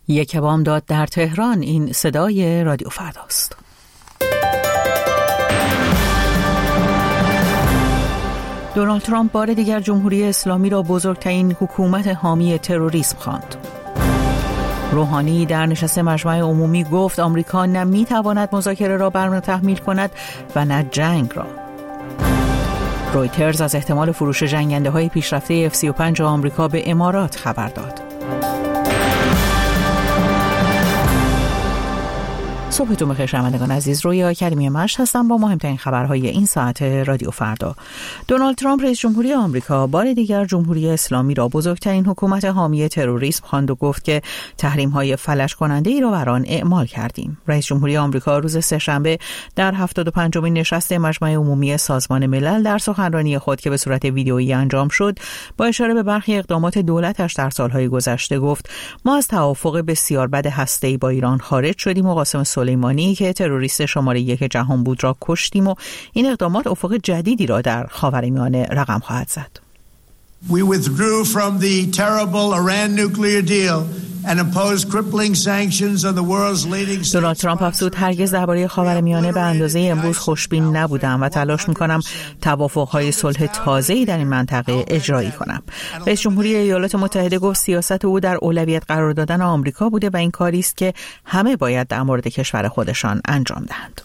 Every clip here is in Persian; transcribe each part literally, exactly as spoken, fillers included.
یک بامداد در تهران. این صدای رادیو فرداست. دونالد ترامپ بار دیگر جمهوری اسلامی را بزرگترین حکومت حامی تروریسم خواند. روحانی در نشست مجمع عمومی گفت آمریکا نه می‌تواند مذاکره را برهم تحمیل کند و نه جنگ را. رویترز از احتمال فروش جنگنده‌های پیشرفته اف سی و پنج آمریکا به امارات خبر داد. صبحتون بخیر شنوندگان عزیز، روی اکادمی مشت هستم با مهمترین خبرهای این ساعت رادیو فردا. دونالد ترامپ رئیس جمهوری آمریکا بار دیگر جمهوری اسلامی را بزرگترین حکومت حامی تروریسم خواند و گفت که تحریم‌های فلج کننده ای را بر آن اعمال کردیم. رئیس جمهوری آمریکا روز سه‌شنبه در هفتاد و پنجمین نشست مجمع عمومی سازمان ملل در سخنرانی خود که به صورت ویدئویی انجام شد، با اشاره به برخی اقدامات دولتش در سالهای گذشته گفت: ما از توافق بسیار بد هسته‌ای با ایران خارج شدیم و قاسم سلیمانی که تروریست شماره یک جهان بود را کشتیم و این اقدامات افق جدیدی را در خاورمیانه رقم خواهد زد. We withdrew from the terrible Iran nuclear deal and imposed crippling sanctions on the world's leading states. دونالد ترامپ افزود: هرگز درباره خاورمیانه به اندازه امروز خوشبین نبودم و تلاش می‌کنم توافق‌های صلح تازه‌ای در این منطقه اجرایی کنم. رئیس جمهوری ایالات متحده گفت سیاست او در اولویت قرار دادن آمریکا بوده و این کاری است که همه باید در مورد کشور خودشان انجام دهند.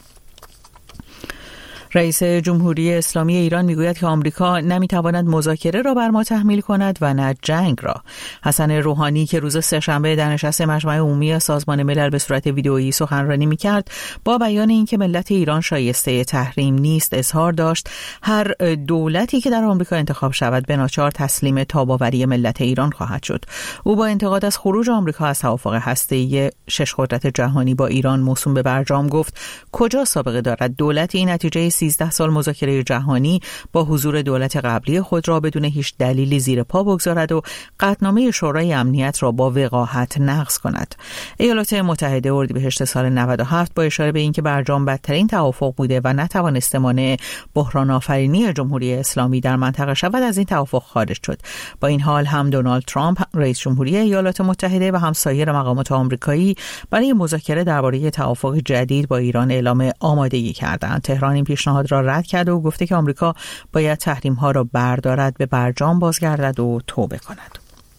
رئیس جمهوری اسلامی ایران میگوید که آمریکا نمیتواند مذاکره را بر ما تحمیل کند و نه جنگ را. حسن روحانی که روز سه‌شنبه در نشست مجمع عمومی سازمان ملل به صورت ویدئویی سخنرانی میکرد، با بیان اینکه ملت ایران شایسته تحریم نیست اظهار داشت هر دولتی که در آمریکا انتخاب شود به ناچار تسلیم تاب‌آوری ملت ایران خواهد شد. او با انتقاد از خروج آمریکا از توافق هسته‌ای شش قدرت جهانی با ایران موسوم به برجام گفت: کجا سابقه دارد دولتی این نتیجه سیزده سال مذاکره جهانی با حضور دولت قبلی خود را بدون هیچ دلیلی زیر پا بگذارد و قطعنامه شورای امنیت را با وقاحت نقض کند. ایالات متحده اردیبهشت سال نود و هفت با اشاره به اینکه برجام بدترین توافق بوده و نتوانسته مانع بحران آفرینی جمهوری اسلامی در منطقه شود از این توافق خارج شد. با این حال هم دونالد ترامپ رئیس جمهوری ایالات متحده و هم سایر مقامات آمریکایی برای مذاکره درباره توافق جدید با ایران اعلام آمادگی کردند. تهران این پیشنهاد را رد کرد و گفته که آمریکا باید تحریم‌ها را بردارد، به برجام بازگردد و توبه کند.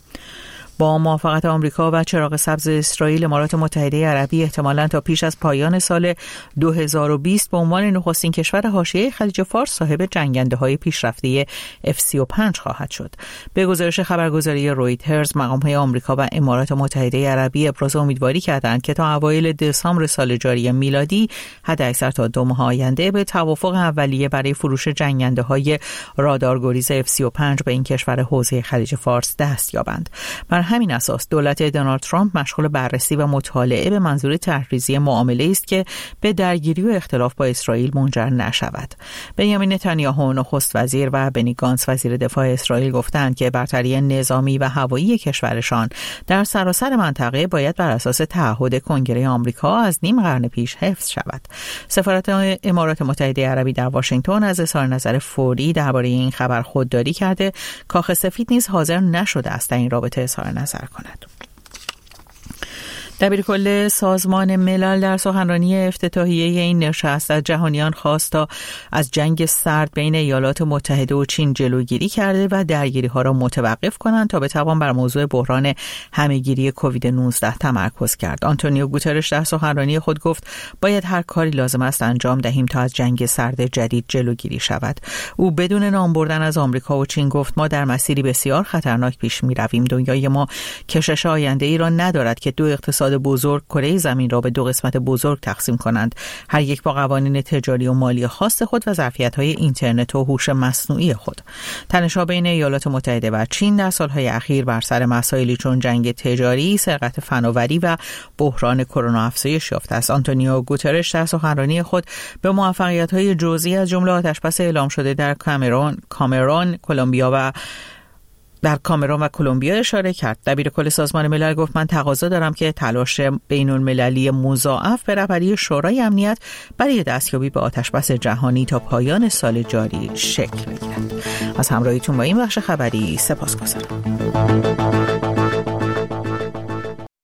با موافقت آمریکا و چراغ سبز اسرائیل، امارات متحده عربی احتمالاً تا پیش از پایان سال دو هزار و بیست به عنوان نخستین کشور حاشیه خلیج فارس صاحب جنگنده‌های پیشرفته اف سی و پنج خواهد شد. به گزارش خبرگزاری رویترز، مقام‌های آمریکا و امارات متحده عربی ابراز امیدواری کردند که تا اوایل دسامبر سال جاری میلادی، حداکثر تا دو ماه آینده، به توافق اولیه برای فروش جنگنده‌های رادارگریز اف سی و پنج به این کشور حوزه خلیج فارس دست یابند. بر همین اساس دولت دونالد ترامپ مشغول بررسی و مطالعه به منظور طرح‌ریزی معامله است که به درگیری و اختلاف با اسرائیل منجر نشود. بنیامین نتانیاهو نخست وزیر و بنی گانتس وزیر دفاع اسرائیل گفتند که برتری نظامی و هوایی کشورشان در سراسر منطقه باید بر اساس تعهد کنگره آمریکا از نیم قرن پیش حفظ شود. سفارت امارات متحده عربی در واشنگتن از اظهار نظر فوری درباره این خبر خودداری کرده. کاخ سفید نیز حاضر نشده است در این رابطه اظهار نظر کند. دبیرکل سازمان ملل در سخنرانی افتتاحیه این نشست از جهانیان خواست تا از جنگ سرد بین ایالات متحده و چین جلوگیری کرده و درگیری‌ها را متوقف کنند تا بتوان بر موضوع بحران همه‌گیری کووید نوزده تمرکز کرد. آنتونیو گوترش در سخنرانی خود گفت باید هر کاری لازم است انجام دهیم تا از جنگ سرد جدید جلوگیری شود. او بدون نام بردن از آمریکا و چین گفت ما در مسیری بسیار خطرناک پیش می‌رویم. دنیای ما کشش آینده‌ای را ندارد که دو اقتصاد بزرگ کره زمین را به دو قسمت بزرگ تقسیم کنند، هر یک با قوانین تجاری و مالی خاص خود و ظرفیت‌های اینترنت و هوش مصنوعی خود. تنش‌ها بین ایالات متحده و چین در سالهای اخیر بر سر مسائلی چون جنگ تجاری، سرقت فناوری و بحران کرونا افزایش یافته است. آنتونیو گوترش در سخنرانی خود به موفقیت‌های جزئی از جمله آتشبس اعلام شده در کامرون، کامرون، کلمبیا و در کامرون و کلمبیا اشاره کرد. دبیرکل سازمان ملل گفت من تقاضا دارم که تلاش بین‌المللی مضاعف به رهبری شورای امنیت برای دستیابی به آتشبس جهانی تا پایان سال جاری شکل بگیرد. از همراهیتون با این بخش خبری سپاسگزارم.